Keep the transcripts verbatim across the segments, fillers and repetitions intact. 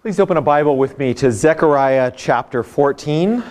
Please open a Bible with me to Zechariah chapter fourteen,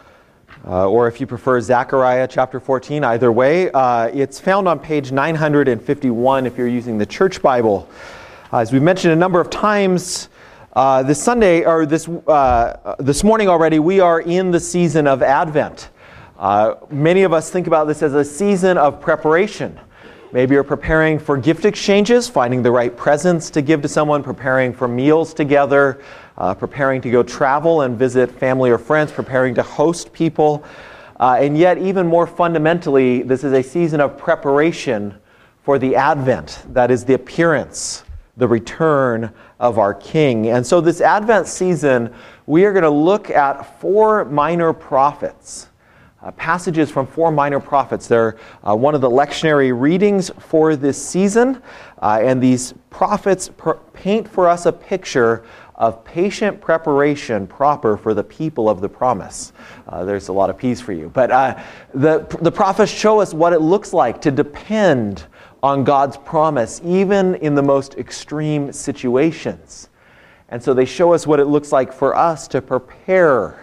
uh, or if you prefer Zechariah chapter fourteen, either way. Uh, it's found on page nine hundred fifty-one if you're using the church Bible. Uh, as we mentioned a number of times uh, this Sunday, or this, uh, this morning already, we are in the season of Advent. Uh, many of us think about this as a season of preparation. Maybe you're preparing for gift exchanges, finding the right presents to give to someone, preparing for meals together, uh, preparing to go travel and visit family or friends, preparing to host people. Uh, and yet, even more fundamentally, this is a season of preparation for the Advent. That is the appearance, the return of our King. And so this Advent season, we are going to look at four minor prophets. Uh, passages from four minor prophets. They're uh, one of the lectionary readings for this season. Uh, and these prophets per- paint for us a picture of patient preparation proper for the people of the promise. Uh, there's a lot of P's for you. But uh, the, the prophets show us what it looks like to depend on God's promise, even in the most extreme situations. And so they show us what it looks like for us to prepare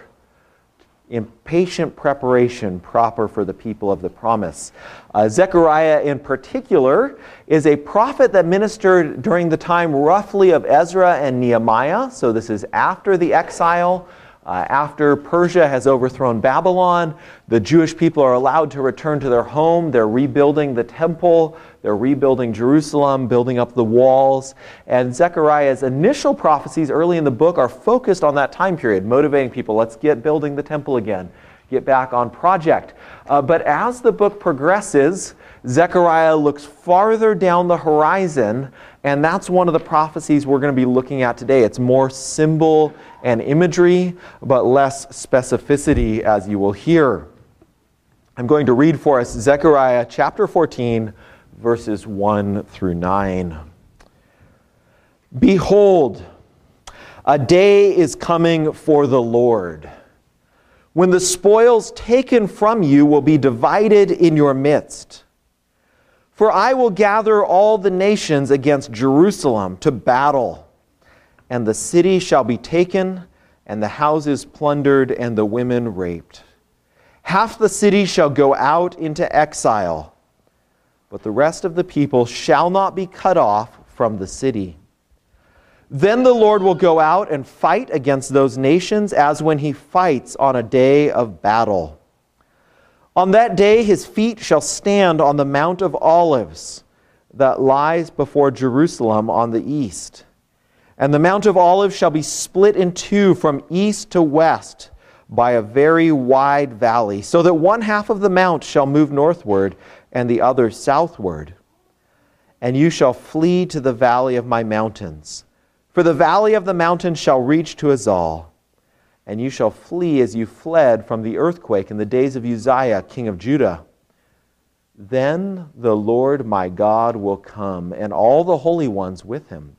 in patient preparation proper for the people of the promise. Uh, Zechariah in particular is a prophet that ministered during the time roughly of Ezra and Nehemiah. So this is after the exile, uh, after Persia has overthrown Babylon. The Jewish people are allowed to return to their home. They're rebuilding the temple. They're rebuilding Jerusalem, building up the walls. And Zechariah's initial prophecies early in the book are focused on that time period, motivating people. Let's get building the temple again. Get back on project. Uh, but as the book progresses, Zechariah looks farther down the horizon, and that's one of the prophecies we're going to be looking at today. It's more symbol and imagery, but less specificity, as you will hear. I'm going to read for us Zechariah chapter fourteen, verses one through nine. Behold, a day is coming for the Lord, when the spoils taken from you will be divided in your midst. For I will gather all the nations against Jerusalem to battle, and the city shall be taken, and the houses plundered, and the women raped. Half the city shall go out into exile, but the rest of the people shall not be cut off from the city. Then the Lord will go out and fight against those nations as when he fights on a day of battle. On that day his feet shall stand on the Mount of Olives that lies before Jerusalem on the east. And the Mount of Olives shall be split in two from east to west by a very wide valley, so that one half of the mount shall move northward and the other southward. And you shall flee to the valley of my mountains. For the valley of the mountains shall reach to Azal, and you shall flee as you fled from the earthquake in the days of Uzziah, king of Judah. Then the Lord my God will come, and all the holy ones with him.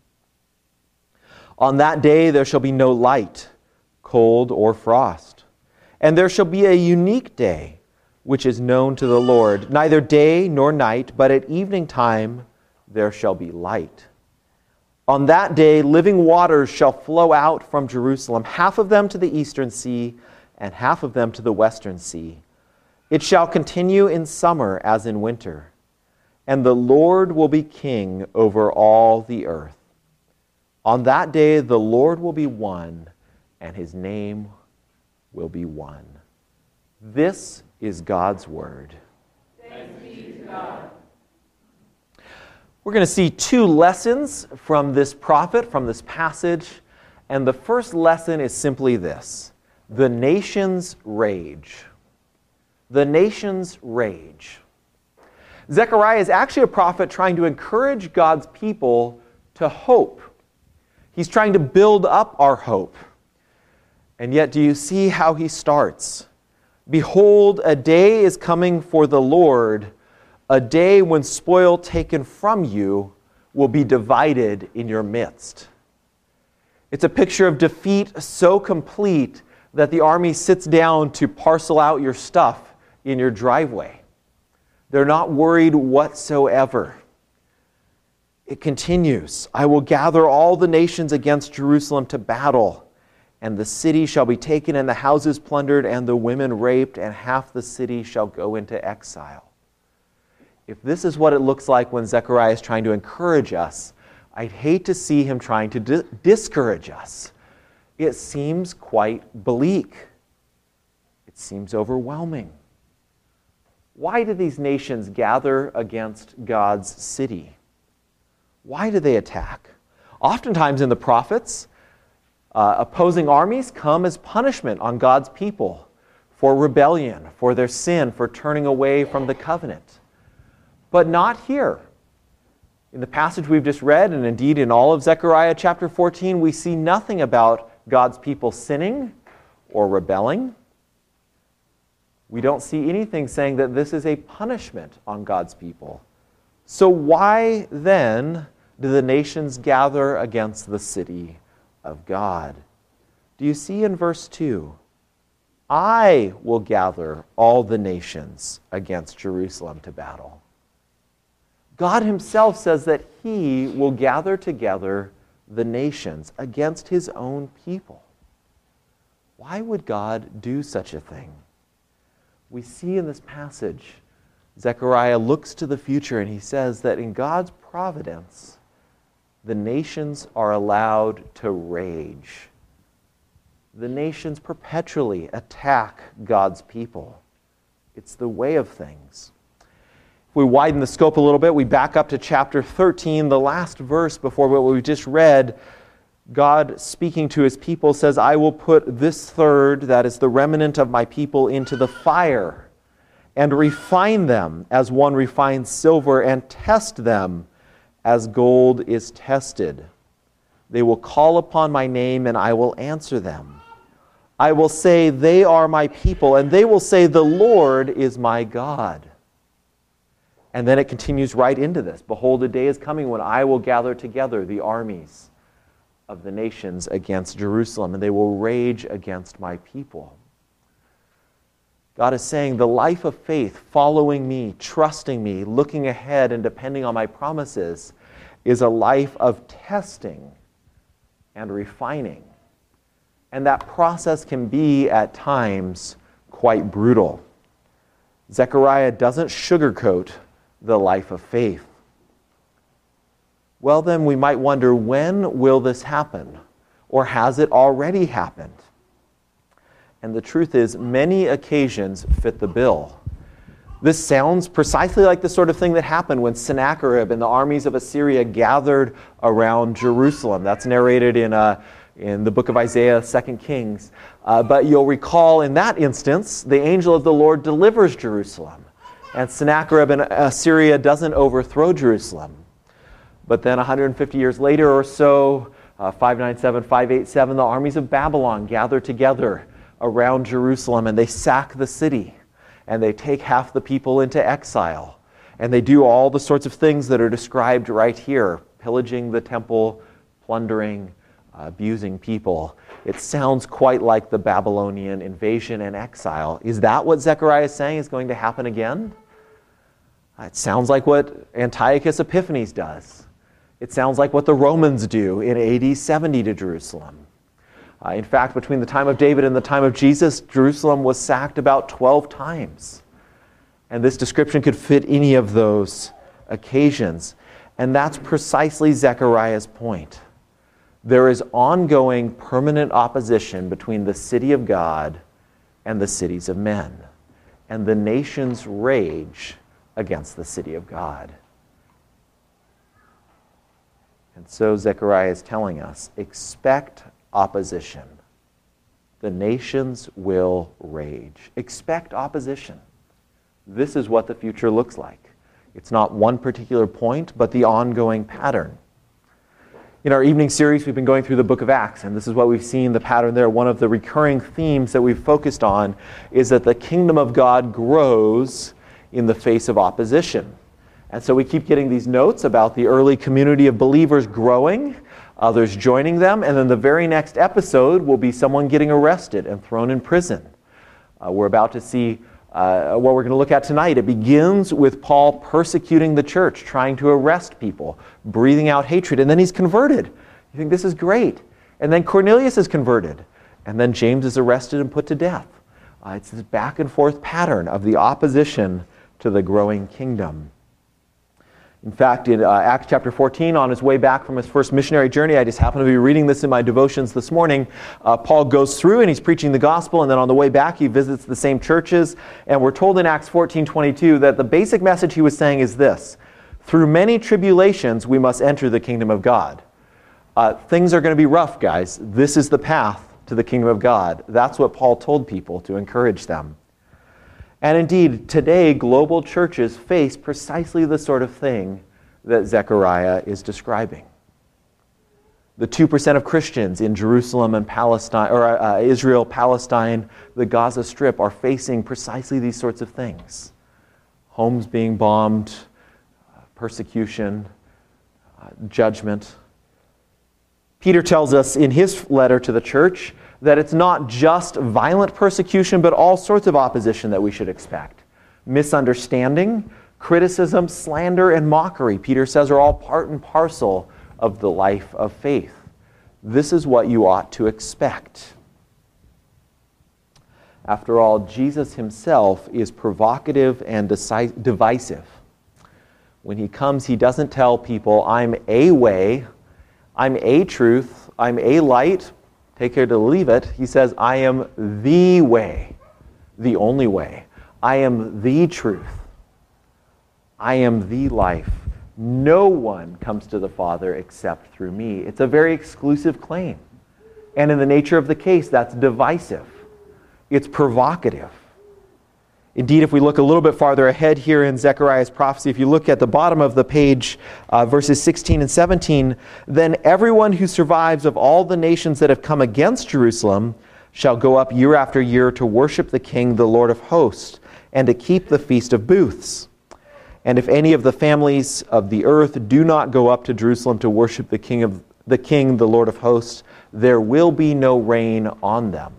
On that day there shall be no light, cold, or frost. And there shall be a unique day, which is known to the Lord, neither day nor night, but at evening time there shall be light. On that day living waters shall flow out from Jerusalem, half of them to the eastern sea, and half of them to the western sea. It shall continue in summer as in winter, and the Lord will be king over all the earth. On that day the Lord will be one, and his name will be one. This is God's word. Thanks be to God. We're going to see two lessons from this prophet, from this passage. And the first lesson is simply this: the nations rage. The nations rage. Zechariah is actually a prophet trying to encourage God's people to hope. He's trying to build up our hope. And yet, do you see how he starts? Behold, a day is coming for the Lord, a day when spoil taken from you will be divided in your midst. It's a picture of defeat so complete that the army sits down to parcel out your stuff in your driveway. They're not worried whatsoever. It continues, I will gather all the nations against Jerusalem to battle, and the city shall be taken, and the houses plundered, and the women raped, and half the city shall go into exile. If this is what it looks like when Zechariah is trying to encourage us, I'd hate to see him trying to di- discourage us. It seems quite bleak. It seems overwhelming. Why do these nations gather against God's city? Why do they attack? Oftentimes in the prophets, uh, opposing armies come as punishment on God's people for rebellion, for their sin, for turning away from the covenant. But not here. In the passage we've just read, and indeed in all of Zechariah chapter fourteen, we see nothing about God's people sinning or rebelling. We don't see anything saying that this is a punishment on God's people. So why then do the nations gather against the city of God? Do you see in verse two? I will gather all the nations against Jerusalem to battle. God himself says that he will gather together the nations against his own people. Why would God do such a thing? We see in this passage, Zechariah looks to the future and he says that in God's providence, the nations are allowed to rage. The nations perpetually attack God's people. It's the way of things. If we widen the scope a little bit, we back up to chapter thirteen, the last verse before what we just read. God, speaking to his people, says, I will put this third, that is the remnant of my people, into the fire and refine them as one refines silver and test them as gold is tested. They will call upon my name and I will answer them. I will say, they are my people, and they will say, the Lord is my God. And then it continues right into this. Behold, a day is coming when I will gather together the armies of the nations against Jerusalem, and they will rage against my people. God is saying the life of faith, following me, trusting me, looking ahead and depending on my promises, is a life of testing and refining. And that process can be, at times, quite brutal. Zechariah doesn't sugarcoat the life of faith. Well, then we might wonder, when will this happen? Or has it already happened? And the truth is, many occasions fit the bill. This sounds precisely like the sort of thing that happened when Sennacherib and the armies of Assyria gathered around Jerusalem. That's narrated in, uh, in the book of Isaiah, Second Kings. Uh, but you'll recall in that instance, the angel of the Lord delivers Jerusalem. And Sennacherib and Assyria doesn't overthrow Jerusalem. But then one hundred fifty years later or so, uh, five ninety-seven, five eighty-seven, the armies of Babylon gather together around Jerusalem and they sack the city. And they take half the people into exile. And they do all the sorts of things that are described right here. Pillaging the temple, plundering, uh, abusing people. It sounds quite like the Babylonian invasion and exile. Is that what Zechariah is saying is going to happen again? It sounds like what Antiochus Epiphanes does. It sounds like what the Romans do in A D seventy to Jerusalem. Uh, in fact, between the time of David and the time of Jesus, Jerusalem was sacked about twelve times. And this description could fit any of those occasions. And that's precisely Zechariah's point. There is ongoing permanent opposition between the city of God and the cities of men. And the nations rage against the city of God. And so Zechariah is telling us, expect opposition. The nations will rage. Expect opposition. This is what the future looks like. It's not one particular point, but the ongoing pattern. In our evening series, we've been going through the book of Acts, and this is what we've seen, the pattern there. One of the recurring themes that we've focused on is that the kingdom of God grows in the face of opposition. And so we keep getting these notes about the early community of believers growing, others joining them, and then the very next episode will be someone getting arrested and thrown in prison. Uh, we're about to see Uh, what we're going to look at tonight, it begins with Paul persecuting the church, trying to arrest people, breathing out hatred, and then he's converted. You think this is great. And then Cornelius is converted, and then James is arrested and put to death. Uh, it's this back and forth pattern of the opposition to the growing kingdom. In fact, in uh, Acts chapter fourteen, on his way back from his first missionary journey, I just happened to be reading this in my devotions this morning, uh, Paul goes through and he's preaching the gospel, and then on the way back he visits the same churches, and we're told in Acts fourteen twenty-two that the basic message he was saying is this: through many tribulations we must enter the kingdom of God. Uh, things are going to be rough, guys. This is the path to the kingdom of God. That's what Paul told people to encourage them. And indeed, today, global churches face precisely the sort of thing that Zechariah is describing. The two percent of Christians in Jerusalem and Palestine, or uh, Israel, Palestine, the Gaza Strip, are facing precisely these sorts of things. Homes being bombed, uh, persecution, uh, judgment. Peter tells us in his letter to the church that it's not just violent persecution, but all sorts of opposition that we should expect. Misunderstanding, criticism, slander, and mockery, Peter says, are all part and parcel of the life of faith. This is what you ought to expect. After all, Jesus himself is provocative and divisive. When he comes, he doesn't tell people, I'm a way, I'm a truth, I'm a light, take care to leave it. He says, I am the way, the only way. I am the truth. I am the life. No one comes to the Father except through me. It's a very exclusive claim. And in the nature of the case, that's divisive. It's provocative. Indeed, if we look a little bit farther ahead here in Zechariah's prophecy, if you look at the bottom of the page, uh, verses sixteen and seventeen, then everyone who survives of all the nations that have come against Jerusalem shall go up year after year to worship the King, the Lord of hosts, and to keep the Feast of Booths. And if any of the families of the earth do not go up to Jerusalem to worship the King, of the King, the Lord of hosts, there will be no rain on them.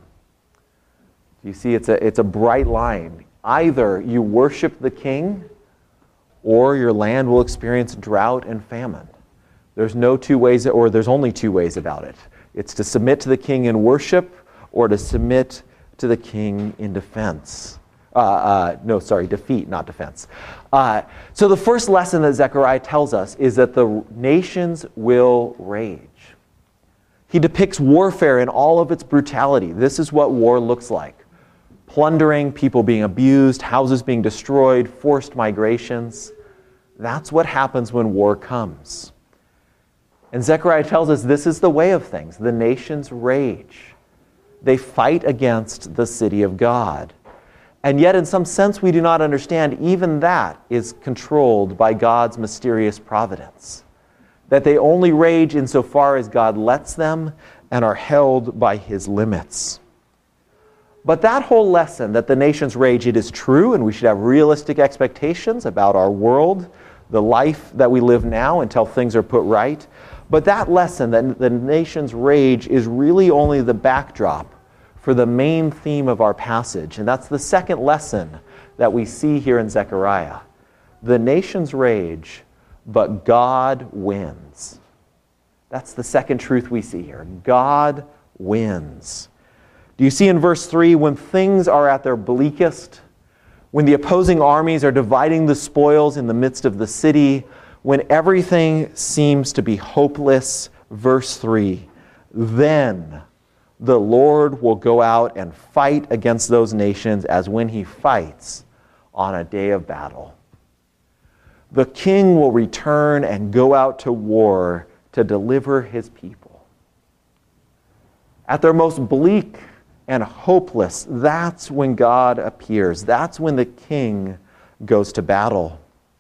You see, it's a, it's a bright line. Either you worship the King, or your land will experience drought and famine. There's no two ways, or there's only two ways about it. It's to submit to the King in worship, or to submit to the King in defense. Uh, uh, no, sorry, defeat, not defense. Uh, so the first lesson that Zechariah tells us is that the nations will rage. He depicts warfare in all of its brutality. This is what war looks like. Plundering, people being abused, houses being destroyed, forced migrations. That's what happens when war comes. And Zechariah tells us this is the way of things. The nations rage. They fight against the city of God. And yet, in some sense, we do not understand even that is controlled by God's mysterious providence. That they only rage insofar as God lets them and are held by his limits. But that whole lesson, that the nations rage, it is true, and we should have realistic expectations about our world, the life that we live now until things are put right. But that lesson, that the nations rage, is really only the backdrop for the main theme of our passage. And that's the second lesson that we see here in Zechariah. The nations rage, but God wins. That's the second truth we see here. God wins. Do you see in verse three, when things are at their bleakest, when the opposing armies are dividing the spoils in the midst of the city, when everything seems to be hopeless, verse three, then the Lord will go out and fight against those nations as when he fights on a day of battle. The king will return and go out to war to deliver his people. At their most bleak and hopeless, that's when God appears. That's when the king goes to battle.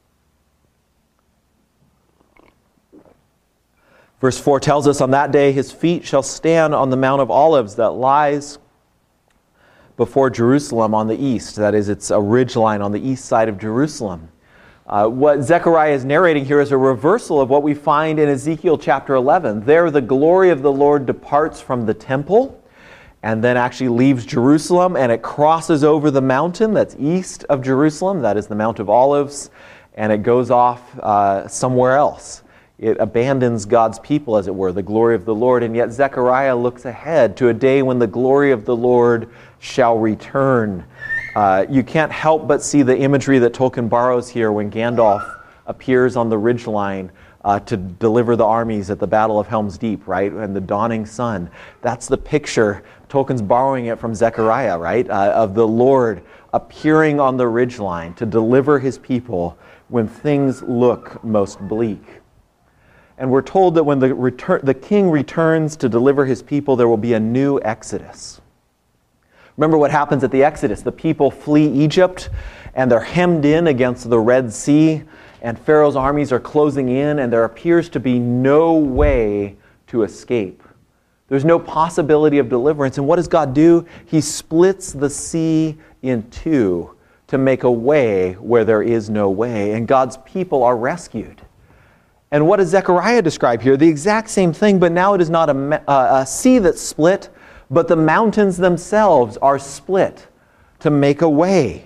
Verse four tells us, on that day his feet shall stand on the Mount of Olives that lies before Jerusalem on the east. That is, it's a ridge line on the east side of Jerusalem. Uh, what Zechariah is narrating here is a reversal of what we find in Ezekiel chapter eleven. There the glory of the Lord departs from the temple, and then actually leaves Jerusalem, and it crosses over the mountain that's east of Jerusalem, that is the Mount of Olives, and it goes off uh, somewhere else. It abandons God's people, as it were, the glory of the Lord, and yet Zechariah looks ahead to a day when the glory of the Lord shall return. Uh, you can't help but see the imagery that Tolkien borrows here when Gandalf appears on the ridgeline uh, to deliver the armies at the Battle of Helm's Deep, right? And the dawning sun. That's the picture. Tolkien's borrowing it from Zechariah, right? Uh, of the Lord appearing on the ridgeline to deliver his people when things look most bleak. And we're told that when the, return, the king returns to deliver his people, there will be a new exodus. Remember what happens at the Exodus. The people flee Egypt, and they're hemmed in against the Red Sea, and Pharaoh's armies are closing in, and there appears to be no way to escape. There's no possibility of deliverance. And what does God do? He splits the sea in two to make a way where there is no way, and God's people are rescued. And what does Zechariah describe here? The exact same thing, but now it is not a, a sea that's split, but the mountains themselves are split to make a way.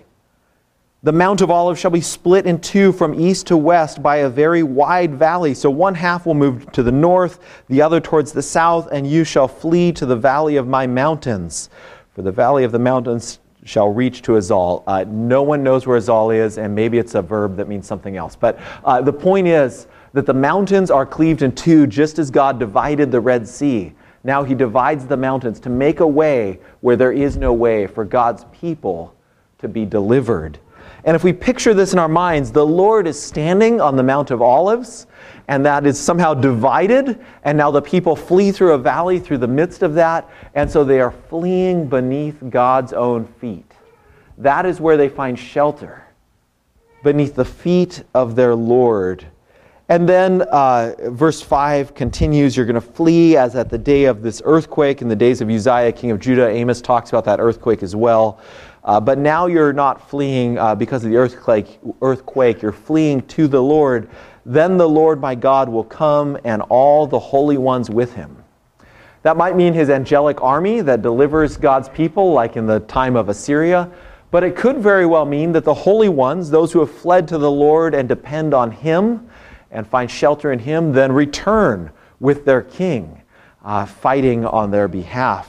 The Mount of Olives shall be split in two from east to west by a very wide valley. So one half will move to the north, the other towards the south, and you shall flee to the valley of my mountains. For the valley of the mountains shall reach to Azal. Uh, no one knows where Azal is, and maybe it's a verb that means something else. But uh, the point is that the mountains are cleaved in two, just as God divided the Red Sea. Now he divides the mountains to make a way where there is no way for God's people to be delivered. And if we picture this in our minds, the Lord is standing on the Mount of Olives, and that is somehow divided, and now the people flee through a valley through the midst of that, and so they are fleeing beneath God's own feet. That is where they find shelter, beneath the feet of their Lord. And then uh, verse five continues, you're going to flee as at the day of this earthquake, in the days of Uzziah, king of Judah. Amos talks about that earthquake as well. Uh, but now you're not fleeing uh, because of the earthquake, earthquake. You're fleeing to the Lord. Then the Lord my God will come, and all the holy ones with him. That might mean his angelic army that delivers God's people, like in the time of Assyria. But it could very well mean that the holy ones, those who have fled to the Lord and depend on him and find shelter in him, then return with their king, uh, fighting on their behalf.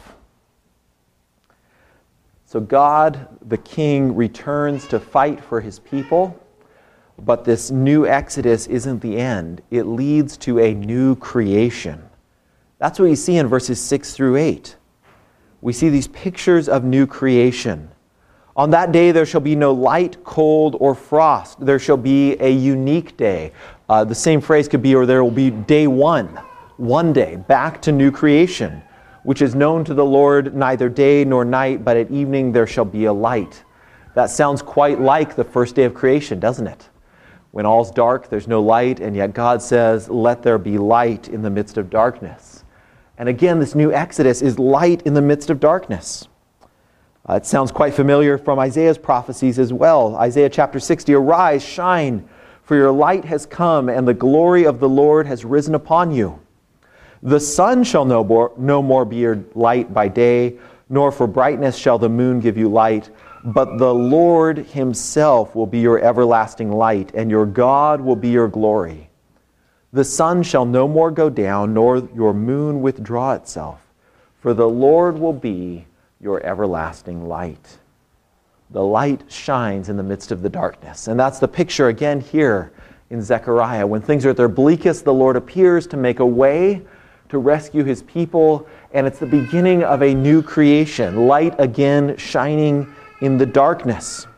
So God, the king, returns to fight for his people, but this new exodus isn't the end. It leads to a new creation. That's what you see in verses six through eight. We see these pictures of new creation. On that day there shall be no light, cold, or frost. There shall be a unique day. Uh, the same phrase could be, or there will be day one, one day, back to new creation, which is known to the Lord neither day nor night, but at evening there shall be a light. That sounds quite like the first day of creation, doesn't it? When all's dark, there's no light, and yet God says, let there be light in the midst of darkness. And again, this new Exodus is light in the midst of darkness. Uh, it sounds quite familiar from Isaiah's prophecies as well. Isaiah chapter sixty, arise, shine, for your light has come, and the glory of the Lord has risen upon you. The sun shall no more, no more be your light by day, nor for brightness shall the moon give you light, but the Lord himself will be your everlasting light, and your God will be your glory. The sun shall no more go down, nor your moon withdraw itself, for the Lord will be your everlasting light. The light shines in the midst of the darkness. And that's the picture again here in Zechariah. When things are at their bleakest, the Lord appears to make a way to rescue his people, and it's the beginning of a new creation. Light again shining in the darkness.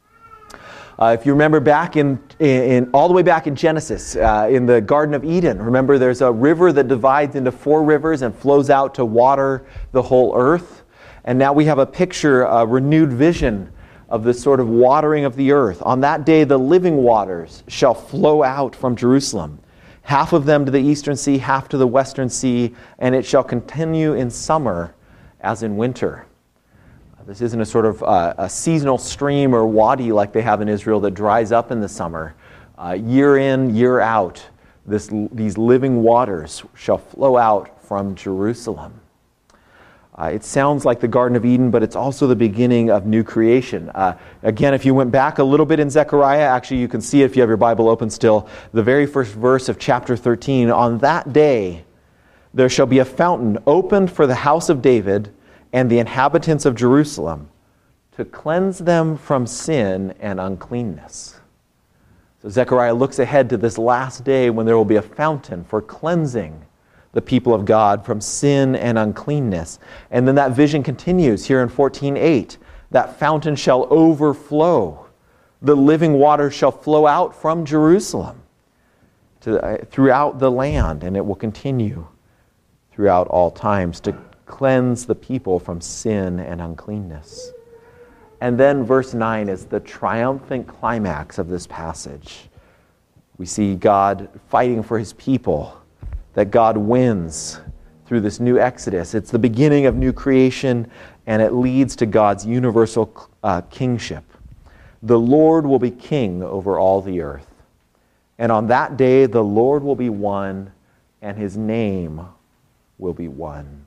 Uh, if you remember back in, in all the way back in Genesis, uh, in the Garden of Eden, remember there's a river that divides into four rivers and flows out to water the whole earth. And now we have a picture, a renewed vision of this sort of watering of the earth. On that day, the living waters shall flow out from Jerusalem, half of them to the eastern sea, half to the western sea, and it shall continue in summer as in winter. This isn't a sort of uh, a seasonal stream or wadi like they have in Israel that dries up in the summer. Uh, year in, year out, this, these living waters shall flow out from Jerusalem. Uh, it sounds like the Garden of Eden, but it's also the beginning of new creation. Uh, again, if you went back a little bit in Zechariah, actually you can see it if you have your Bible open still, the very first verse of chapter thirteen, on that day there shall be a fountain opened for the house of David and the inhabitants of Jerusalem to cleanse them from sin and uncleanness. So Zechariah looks ahead to this last day when there will be a fountain for cleansing the people of God from sin and uncleanness. And then that vision continues here in fourteen eight. That fountain shall overflow. The living water shall flow out from Jerusalem to, uh, throughout the land, and it will continue throughout all times to cleanse the people from sin and uncleanness. And then verse nine is the triumphant climax of this passage. We see God fighting for his people, that God wins through this new Exodus. It's the beginning of new creation, and it leads to God's universal uh, kingship. The Lord will be king over all the earth. And on that day, the Lord will be one, and his name will be one.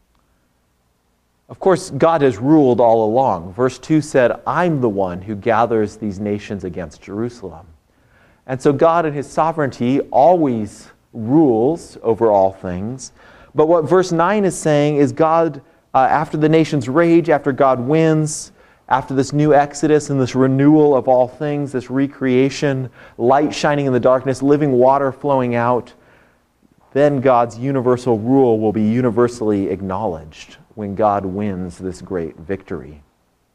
Of course, God has ruled all along. Verse two said, I'm the one who gathers these nations against Jerusalem. And so God in his sovereignty always rules over all things. But what verse nine is saying is God, uh, after the nations rage, after God wins, after this new Exodus and this renewal of all things, this recreation, light shining in the darkness, living water flowing out, then God's universal rule will be universally acknowledged when God wins this great victory.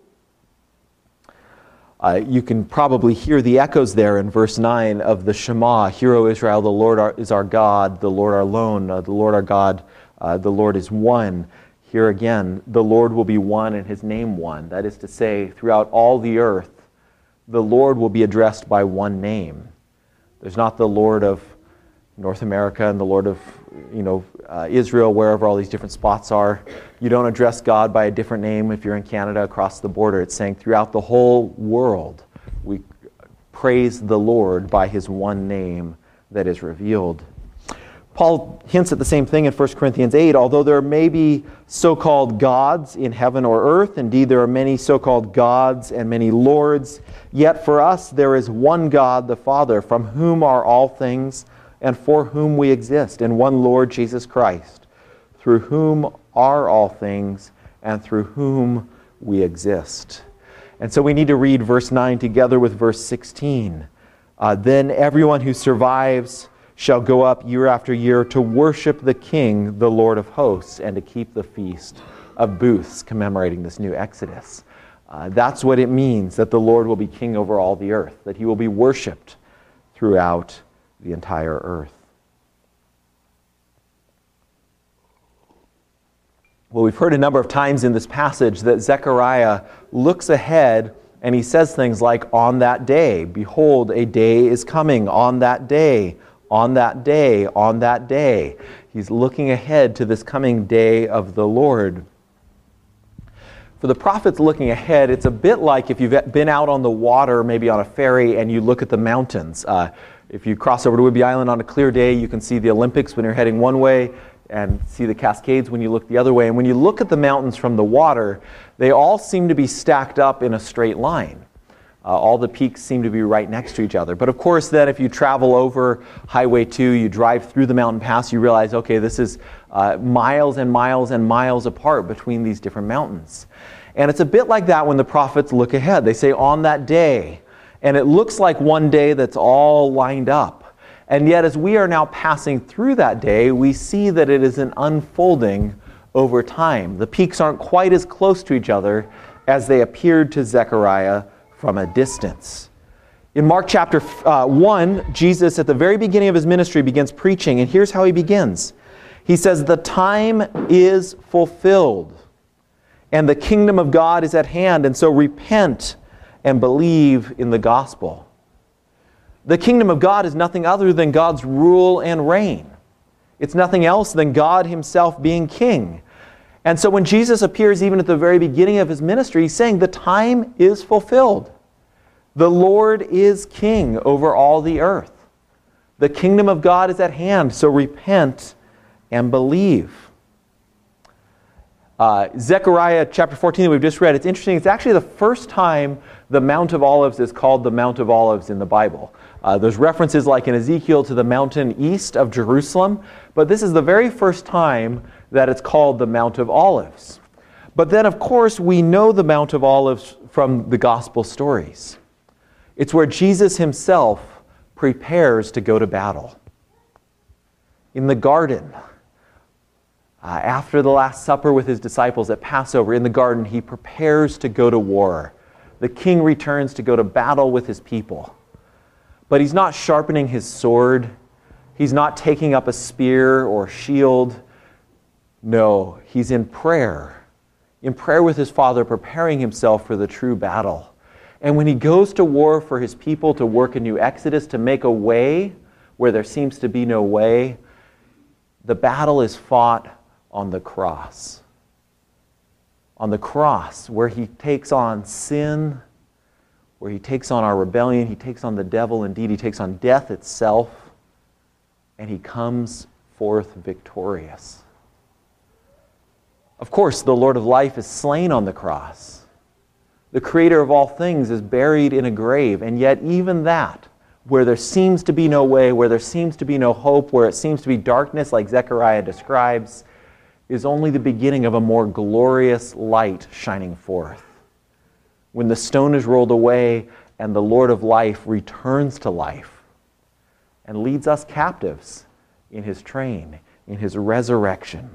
Uh, you can probably hear the echoes there in verse nine of the Shema, Hear, O Israel, the Lord our, is our God, the Lord our alone, uh, the Lord our God, uh, the Lord is one. Here again, the Lord will be one and his name one. That is to say, throughout all the earth, the Lord will be addressed by one name. There's not the Lord of North America and the Lord of you know, uh, Israel, wherever all these different spots are. You don't address God by a different name if you're in Canada across the border. It's saying throughout the whole world, we praise the Lord by his one name that is revealed. Paul hints at the same thing in First Corinthians eight. Although there may be so-called gods in heaven or earth, indeed there are many so-called gods and many lords, yet for us there is one God, the Father, from whom are all things, and for whom we exist, and one Lord Jesus Christ, through whom are all things, and through whom we exist. And so we need to read verse nine together with verse sixteen. Uh, then everyone who survives shall go up year after year to worship the King, the Lord of hosts, and to keep the feast of booths commemorating this new Exodus. Uh, that's what it means that the Lord will be king over all the earth, that he will be worshipped throughout the entire earth. Well, we've heard a number of times in this passage that Zechariah looks ahead and he says things like, on that day, behold, a day is coming, on that day, on that day, on that day. He's looking ahead to this coming day of the Lord. For the prophets looking ahead, it's a bit like if you've been out on the water, maybe on a ferry, and you look at the mountains. Uh, If you cross over to Whidbey Island on a clear day, you can see the Olympics when you're heading one way and see the Cascades when you look the other way. And when you look at the mountains from the water, they all seem to be stacked up in a straight line. Uh, all the peaks seem to be right next to each other. But of course, then if you travel over Highway two, you drive through the mountain pass, you realize, okay, this is uh, miles and miles and miles apart between these different mountains. And it's a bit like that when the prophets look ahead. They say, on that day. And it looks like one day that's all lined up. And yet, as we are now passing through that day, we see that it is an unfolding over time. The peaks aren't quite as close to each other as they appeared to Zechariah from a distance. In Mark chapter uh, one, Jesus, at the very beginning of his ministry, begins preaching. And here's how he begins. He says, the time is fulfilled, and the kingdom of God is at hand. And so repent and believe in the gospel. The kingdom of God is nothing other than God's rule and reign. It's nothing else than God himself being king. And so when Jesus appears even at the very beginning of his ministry, he's saying the time is fulfilled. The Lord is king over all the earth. The kingdom of God is at hand, so repent and believe. Uh, Zechariah chapter fourteen that we've just read, it's interesting. It's actually the first time the Mount of Olives is called the Mount of Olives in the Bible. Uh, there's references like in Ezekiel to the mountain east of Jerusalem, but this is the very first time that it's called the Mount of Olives. But then, of course, we know the Mount of Olives from the gospel stories. It's where Jesus himself prepares to go to battle. In the garden, Uh, after the Last Supper with his disciples at Passover, in the garden, he prepares to go to war. The king returns to go to battle with his people. But he's not sharpening his sword. He's not taking up a spear or shield. No, he's in prayer. In prayer with his Father, preparing himself for the true battle. And when he goes to war for his people to work a new exodus, to make a way where there seems to be no way, the battle is fought on the cross. On the cross, where he takes on sin, where he takes on our rebellion, he takes on the devil, indeed he takes on death itself, and he comes forth victorious. Of course, the Lord of life is slain on the cross. The creator of all things is buried in a grave, and yet even that, where there seems to be no way, where there seems to be no hope, where it seems to be darkness like Zechariah describes, is only the beginning of a more glorious light shining forth. When the stone is rolled away and the Lord of life returns to life and leads us captives in his train, in his resurrection.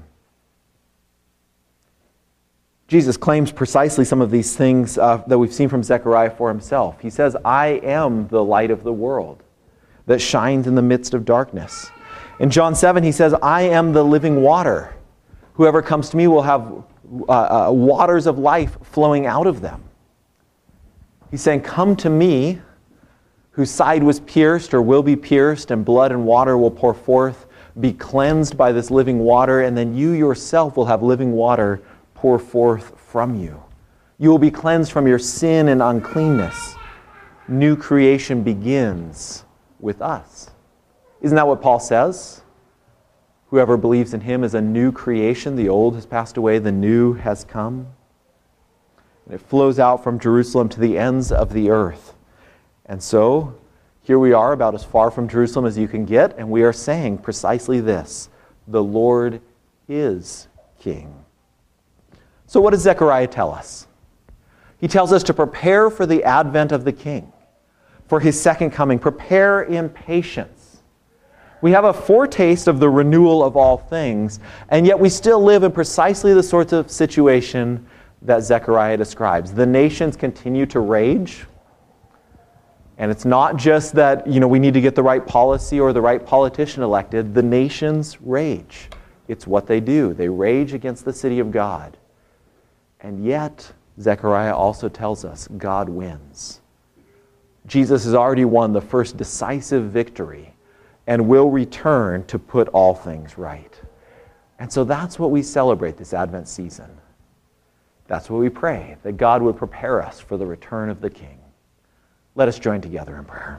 Jesus claims precisely some of these things uh, that we've seen from Zechariah for himself. He says, I am the light of the world that shines in the midst of darkness. In John seven, he says, I am the living water. Whoever comes to me will have uh, uh, waters of life flowing out of them. He's saying, come to me, whose side was pierced or will be pierced, and blood and water will pour forth. Be cleansed by this living water, and then you yourself will have living water pour forth from you. You will be cleansed from your sin and uncleanness. New creation begins with us. Isn't that what Paul says? Whoever believes in him is a new creation. The old has passed away, the new has come. And it flows out from Jerusalem to the ends of the earth. And so, here we are, about as far from Jerusalem as you can get, and we are saying precisely this: the Lord is King. So what does Zechariah tell us? He tells us to prepare for the advent of the King, for his second coming. Prepare in patience. We have a foretaste of the renewal of all things, and yet we still live in precisely the sorts of situation that Zechariah describes. The nations continue to rage, and it's not just that, you know, we need to get the right policy or the right politician elected. The nations rage. It's what they do. They rage against the city of God. And yet, Zechariah also tells us God wins. Jesus has already won the first decisive victory and will return to put all things right. And so that's what we celebrate this Advent season. That's what we pray, that God would prepare us for the return of the King. Let us join together in prayer.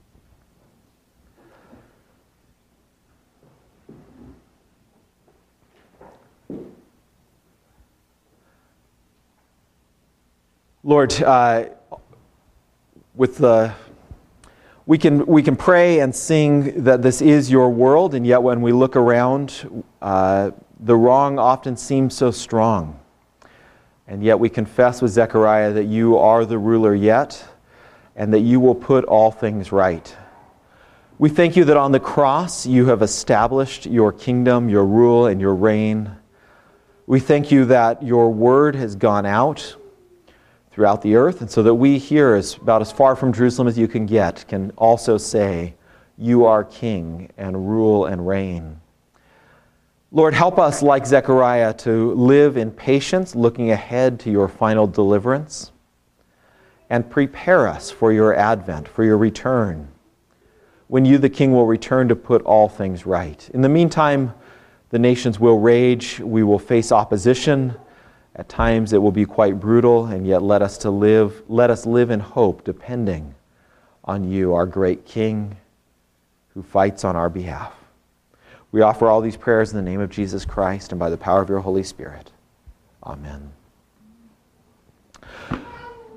Lord, uh, with the We can, we can pray and sing that this is your world, and yet when we look around, uh, the wrong often seems so strong. And yet we confess with Zechariah that you are the ruler yet, and that you will put all things right. We thank you that on the cross you have established your kingdom, your rule, and your reign. We thank you that your word has gone out throughout the earth, and so that we here, as about as far from Jerusalem as you can get, can also say, you are King and rule and reign. Lord, help us, like Zechariah, to live in patience, looking ahead to your final deliverance, and prepare us for your advent, for your return, when you, the King, will return to put all things right. In the meantime, the nations will rage, we will face opposition. At times it will be quite brutal, and yet let us to live, let us live in hope, depending on you, our great King, who fights on our behalf. We offer all these prayers in the name of Jesus Christ and by the power of your Holy Spirit. Amen.